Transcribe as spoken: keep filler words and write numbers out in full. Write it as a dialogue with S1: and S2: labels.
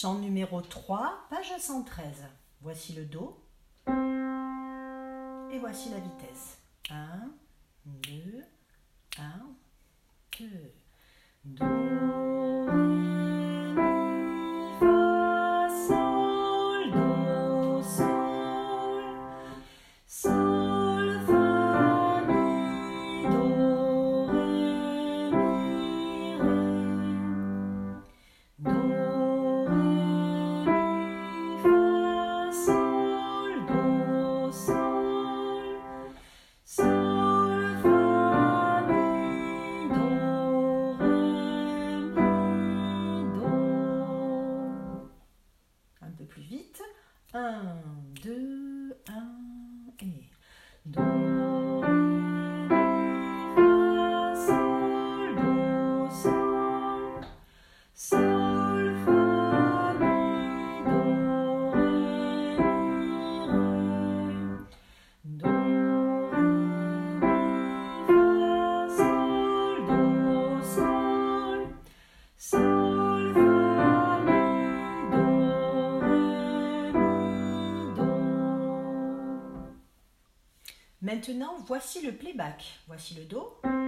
S1: chant numéro trois, page cent treize. Voici le Do. Et voici la vitesse. un, deux, un, deux. Do, ré, mi, fa, sol, do, sol. Sol, fa, mi, do, ré, mi, ré. Do, ré, mi, fa, sol, do, sol. Sol, fa, mi, do, ré, mi, do. Un peu plus vite. un, deux, un et Do, ré, mi, fa, sol, do, sol. Sol, fa, mi, do, ré, mi, ré. Do, ré, mi, fa, sol, do, sol. Sol, fa, mi, do, ré, mi, do. Maintenant, voici le playback. Voici le Do.